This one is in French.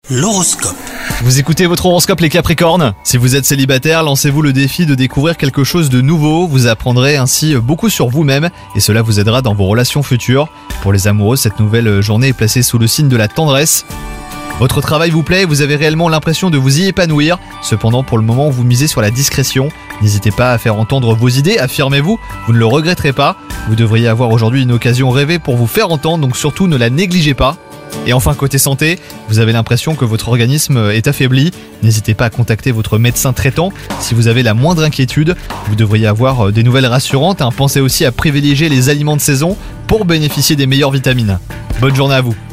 L'horoscope. Vous écoutez votre horoscope les Capricornes. Si vous êtes célibataire, lancez-vous le défi de découvrir quelque chose de nouveau. Vous apprendrez ainsi beaucoup sur vous-même et cela vous aidera dans vos relations futures. Pour les amoureux, cette nouvelle journée est placée sous le signe de la tendresse. Votre travail vous plaît et vous avez réellement l'impression de vous y épanouir. Cependant, pour le moment, vous misez sur la discrétion. N'hésitez pas à faire entendre vos idées, affirmez-vous, vous ne le regretterez pas. Vous devriez avoir aujourd'hui une occasion rêvée pour vous faire entendre, donc surtout ne la négligez pas. Et enfin, côté santé, vous avez l'impression que votre organisme est affaibli. N'hésitez pas à contacter votre médecin traitant si vous avez la moindre inquiétude. Vous devriez avoir des nouvelles rassurantes. Pensez aussi à privilégier les aliments de saison pour bénéficier des meilleures vitamines. Bonne journée à vous.